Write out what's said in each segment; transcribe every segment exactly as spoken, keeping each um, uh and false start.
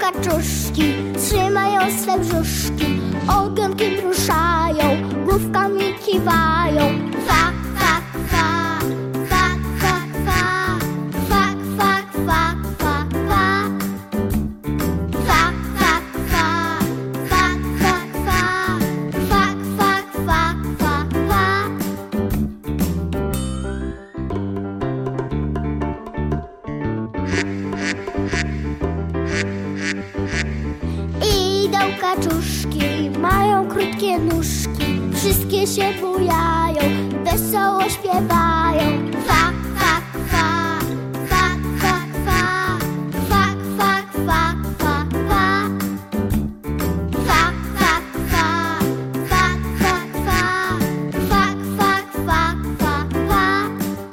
kaczuszki, trzymają swe brzuszki, ogonkiem ruszają, główkami kiwają. Fa, fa, fa, fa, fa, fa, fa, fa, fa, fa, fa. Fa, fa, fa, fa, fa, fa, fa, fa, fa, fa, fa. Idą kaczuszki, mają krótkie nóżki, wszystkie się bujają, wesoło śpiewają. Fa, fa, fa, fa, fa, fa, fa, fa, fa, fa, fa. Fa, fa, fa, fa, fa, fa, fa, fa, fa, fa, fa.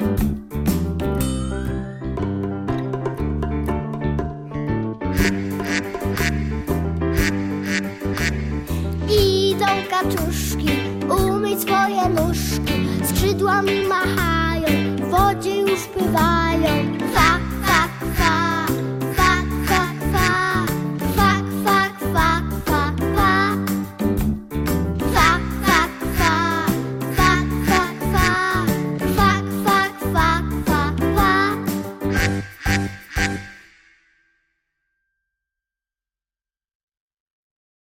Idą kaczuszki, umyć swoje nóżki, skrzydłami machają, w wodzie już pływają. Fa,